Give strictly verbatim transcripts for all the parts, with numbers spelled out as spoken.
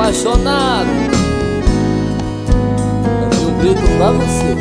apaixonado. Rio Preto pra você.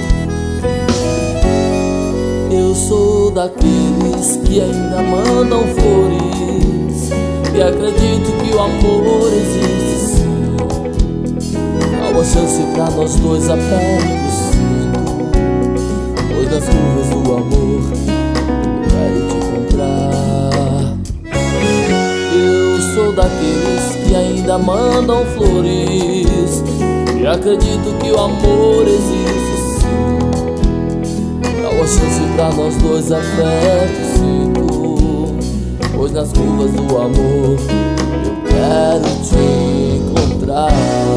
Eu sou daqueles que ainda mandam flores e acredito que o amor existe sim. Há uma chance pra nós dois apertos cinto, pois nas curvas do amor eu quero te encontrar. Eu sou daqueles que ainda mandam flores e acredito que o amor existe sim. Dá uma chance pra nós dois apertos cinto, pois nas curvas do amor eu quero te encontrar.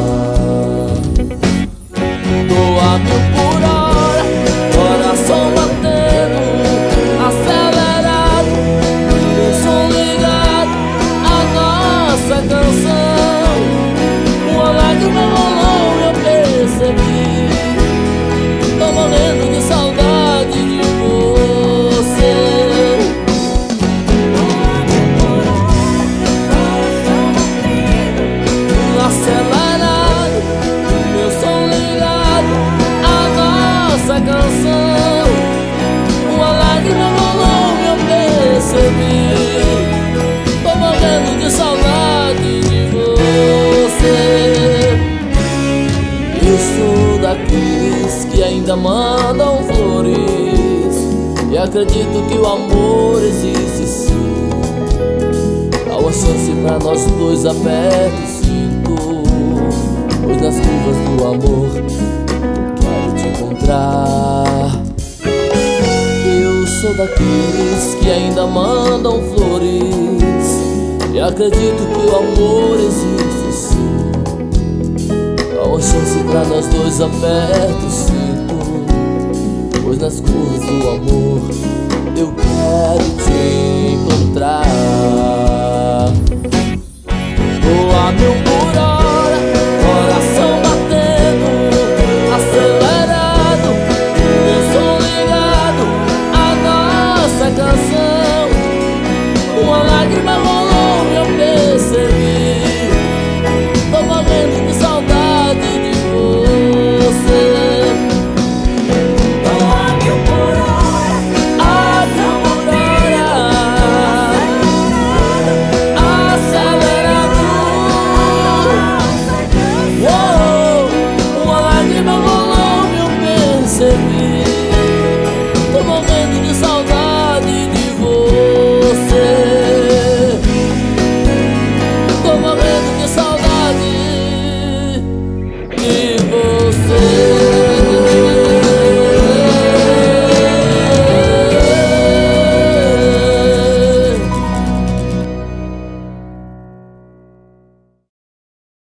Tô a mil por hora, coração batendo, acelerado, meu som ligado, a nossa canção. Uma lágrima rolou e eu percebi, tô morrendo de saudade de você. Acelerado, meu som ligado, a nossa canção. Uma lágrima rolou e eu percebi, tô morrendo de saudade de você. Eu sou daqueles que ainda mandam flores e acredito que o amor existe sim. Dá uma chance pra nós dois apertos cinto, pois nas curvas do amor quero te encontrar. Eu sou daqueles que ainda mandam flores e acredito que o amor existe sim. Dá uma chance pra nós dois apertos cinto, pois nas curvas do amor eu quero te encontrar.